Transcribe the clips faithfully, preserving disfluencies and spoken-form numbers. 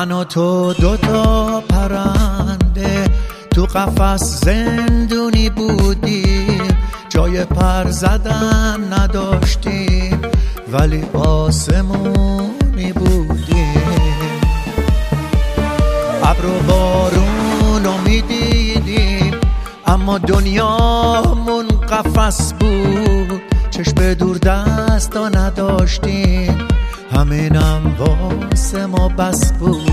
من و تو دوتا پرنده تو قفس زندونی بودیم، جای پر زدن نداشتیم ولی آسمونی بودیم. ابر و بارونو میدیدیم اما دنیامون قفس بود، چشم دور دستا نداشتیم همینم واسه ما بس بود.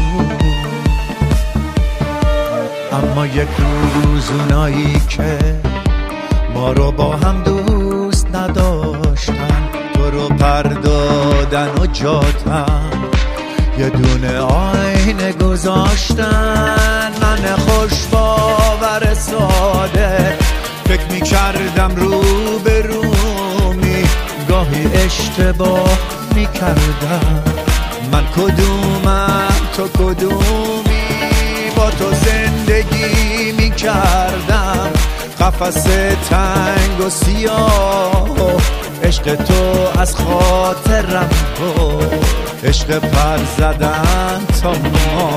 اما یک روز اونایی که ما رو با هم دوست نداشتن تو رو پردادن و جاتن یه دونه آینه گذاشتن. من خوش باور ساده فکر می کردم رو به رومی، گاهی اشتباه می کردم. من کدومم تو کدومی، با تو زندگی می کردم قفس تنگ و سیاه. عشق تو از خاطرم بود، عشق پر زدن تا ما.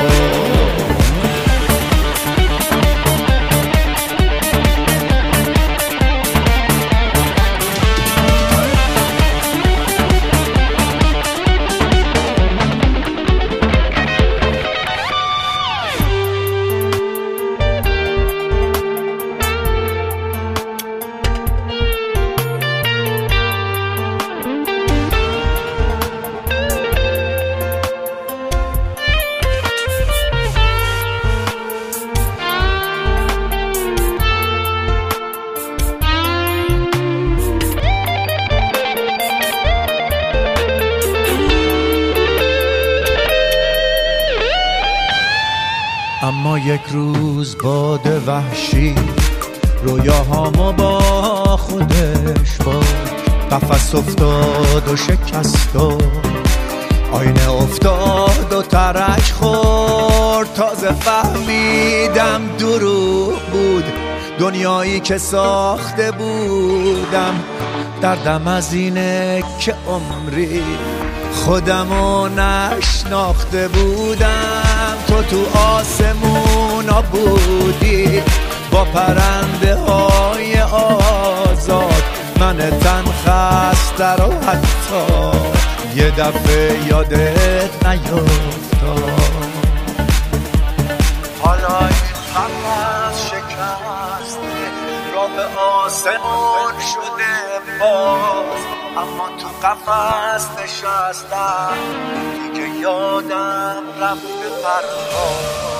اما یک روز باد وحشی رویاهامو با خودش برد، قفس افتاد و شکست و آینه افتاد و ترک خورد. تازه فهمیدم دروغ بود دنیایی که ساخته بودم. دردم از اینه که عمری خودمو نشناخته بودم. تو تو آسمونا بودی با پرنده های آزاد، من تن خسته رو حتی یه دفعه یادت نیفتاد. حالا این قفس شکسته راه به آسمون شده باز، اما تو قفس نشستم دیگه یادم رفته پرواز.